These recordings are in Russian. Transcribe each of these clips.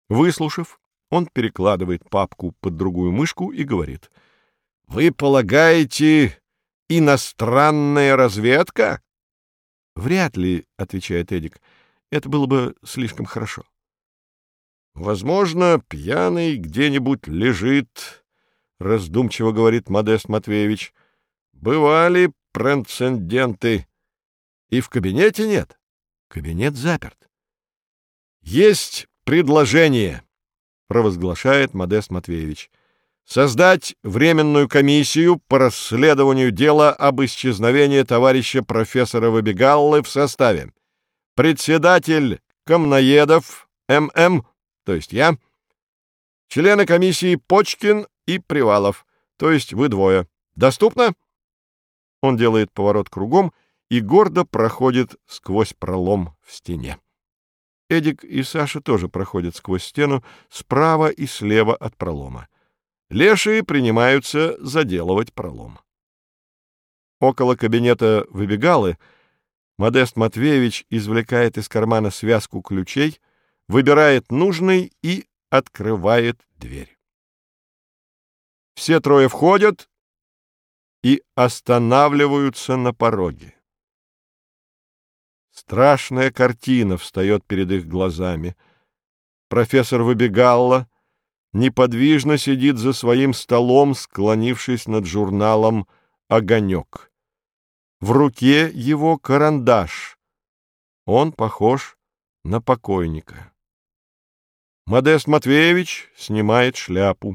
Выслушав, он перекладывает папку под другую мышку и говорит: «Вы полагаете, иностранная разведка?» «Вряд ли, — отвечает Эдик, — это было бы слишком хорошо». «Возможно, пьяный где-нибудь лежит, — раздумчиво говорит Модест Матвеевич. Бывали прецеденты. И в кабинете нет. Кабинет заперт. Есть предложение, — провозглашает Модест Матвеевич, — создать временную комиссию по расследованию дела об исчезновении товарища профессора Выбегаллы в составе: председатель Комноедов М.М., то есть я, члены комиссии Почкин и Привалов, то есть вы двое. Доступно?» Он делает поворот кругом и гордо проходит сквозь пролом в стене. Эдик и Саша тоже проходят сквозь стену справа и слева от пролома. Лешие принимаются заделывать пролом. Около кабинета Выбегалы Модест Матвеевич извлекает из кармана связку ключей, выбирает нужный и открывает дверь. Все трое входят и останавливаются на пороге. Страшная картина встает перед их глазами. Профессор Выбегалла неподвижно сидит за своим столом, склонившись над журналом «Огонек». В руке его карандаш. Он похож на покойника. Модест Матвеевич снимает шляпу.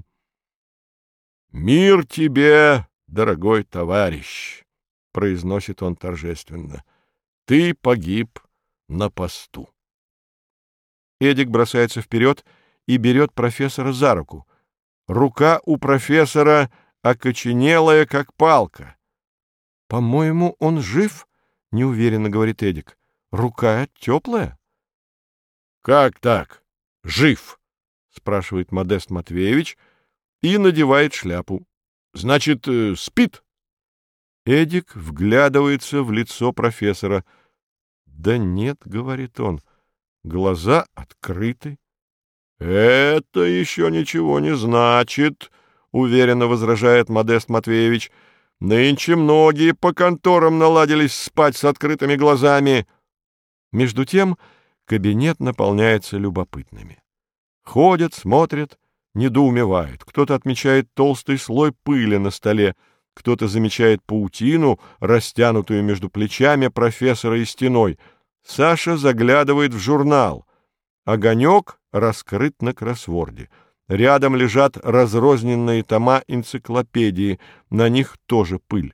«Мир тебе, дорогой товарищ!» — произносит он торжественно. «Ты погиб на посту». Эдик бросается вперед и берет профессора за руку. Рука у профессора окоченелая, как палка. «По-моему, он жив?» — неуверенно говорит Эдик. «Рука теплая?» «Как так? Жив?» — спрашивает Модест Матвеевич и надевает шляпу. «Значит, спит?» Эдик вглядывается в лицо профессора. «Да нет, — говорит он, — глаза открыты». «Это еще ничего не значит, — уверенно возражает Модест Матвеевич. Нынче многие по конторам наладились спать с открытыми глазами». Между тем кабинет наполняется любопытными. Ходят, смотрят, недоумевают. Кто-то отмечает толстый слой пыли на столе, кто-то замечает паутину, растянутую между плечами профессора и стеной. Саша заглядывает в журнал. «Огонек» раскрыт на кроссворде. Рядом лежат разрозненные тома энциклопедии, на них тоже пыль.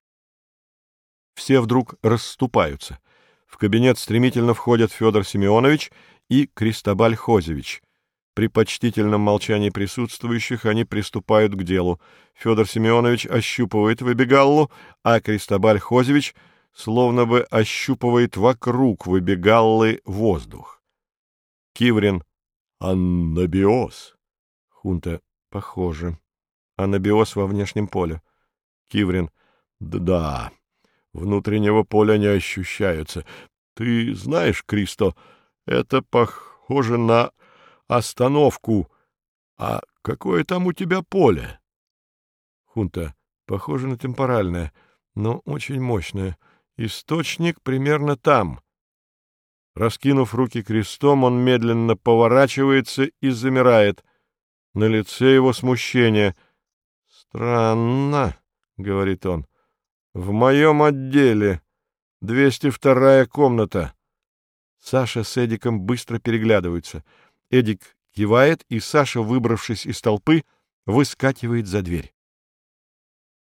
Все вдруг расступаются. В кабинет стремительно входят Федор Семенович и Кристобаль Хозевич. При почтительном молчании присутствующих они приступают к делу. Федор Семенович ощупывает Выбегаллу, а Кристобаль Хозевич словно бы ощупывает вокруг Выбегаллы воздух. Киврин: «Анабиоз». Хунта: «Похоже. Анабиоз во внешнем поле». Киврин: «Да, внутреннего поля не ощущается. Ты знаешь, Кристо, это похоже на остановку. А какое там у тебя поле?» Хунта: «Похоже на темпоральное, но очень мощное. Источник примерно там». Раскинув руки крестом, он медленно поворачивается и замирает. На лице его смущение. «Странно, — говорит он, — в моем отделе 202-я комната». Саша с Эдиком быстро переглядываются. Эдик кивает, и Саша, выбравшись из толпы, выскакивает за дверь.